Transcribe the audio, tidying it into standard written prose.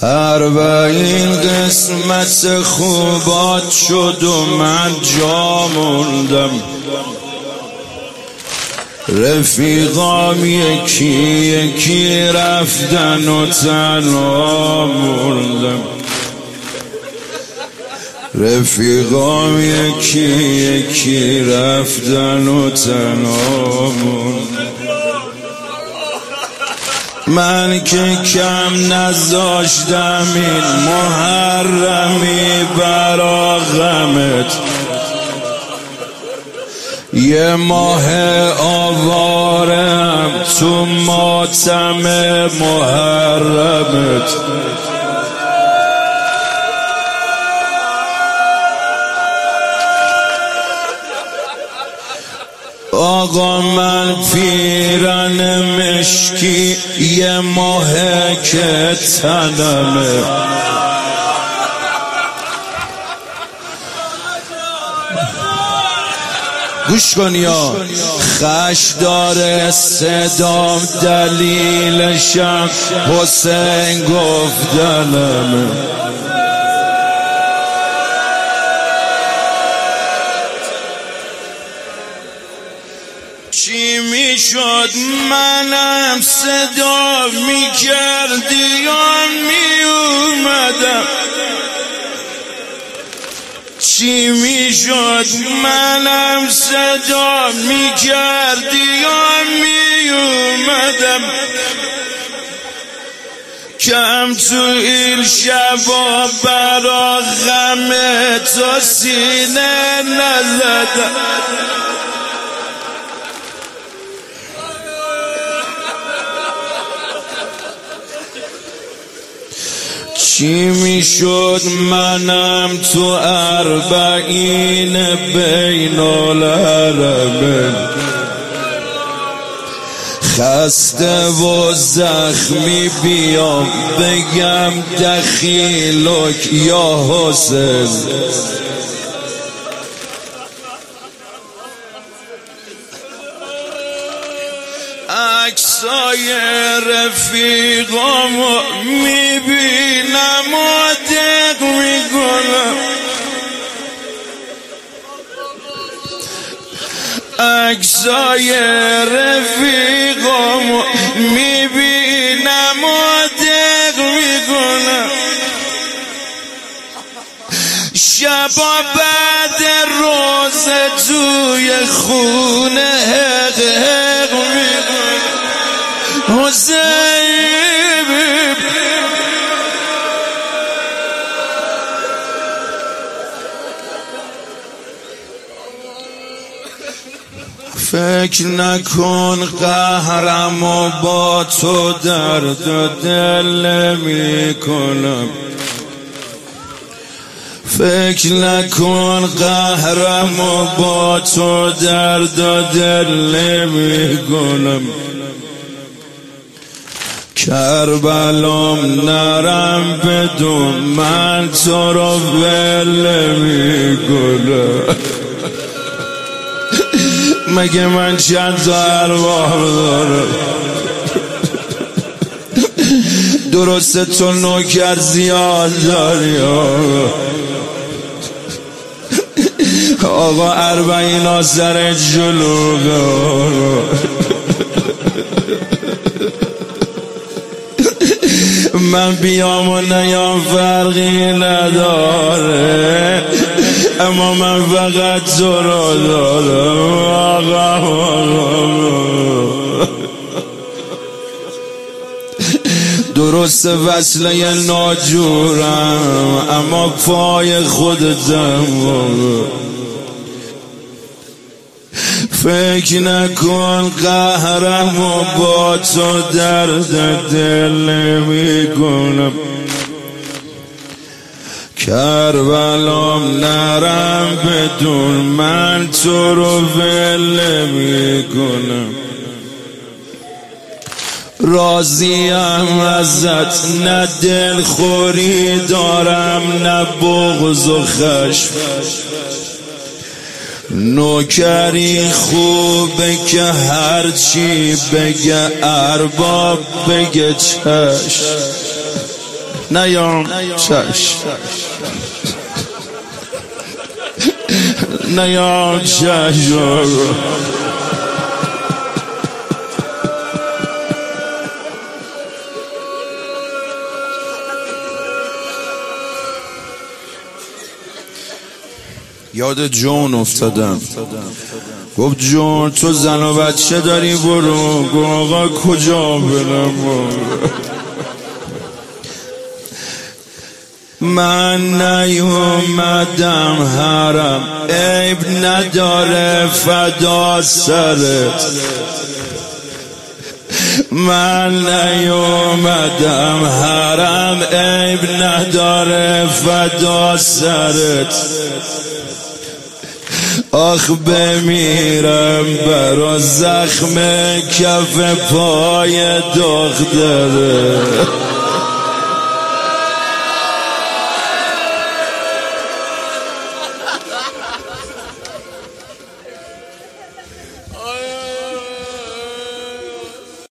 40 قسمت خوبات شد و من جا موندم. رفیقام یکی یکی رفتن و تنها موندم. رفیقام یکی یکی رفتن و تنها موندم. من که کم نذاشتم این محرمی برا غمت، یه ماه آوارم تو ماتم محرمت. آقا من پیرن مشکی یه ماه که تنمه، گوش کن یا خش داره صدام دلیلشم حسین گفتنمه. چی میشد منم صدا میکردی یا میومدم؟ چی میشد منم صدا میکردی یا میومدم؟ کم تو این شبا برا غم تو سینه نزدم. چی میشد منم تو 40 بین الحرمین خسته و زخمی بیام بگم دخیلک یا حسین؟ عکسای رفیقامو میبینم و دق میکنم. عکسای رفیقامو میبینم و دق میکنم. شبا بعد روز توی خونه حق حق میکنم. حسین فکر نکن قهرم و با تو درد و دل میکنم. فکر نکن قهرم و با تو درد و دل میکنم. کربلام نرم بدون من تو رو ول میکنم. مگه من چند تا ارواح دارم؟ درسته تو نوکر زیاد داری آقا 40 سر جلوه. من بیام و نیام فرقی نداره، اما من فقط تو رو دارم آقا. درست وصله ناجورم اما پای خودتم. فکر نکن قهرم و با تو درد دل میکنم. کربلام نرم بدون من تو رو ول میکنم. راضیم ازت نه دلخوری دارم نه بغض و خشم. نوکری خوبه که هرچی بگه ارباب بگه چشم. نیام چش نیام چش یاد جون افتادم. گفت جون تو زن و بچه داری برو. گفت آقا کجا برم؟ من نیومدم حرم عیب نداره فدا سرت. من نیومدم حرم عیب نداره فدا سرت. آخ بمیرم برا زخم کف پای دختره.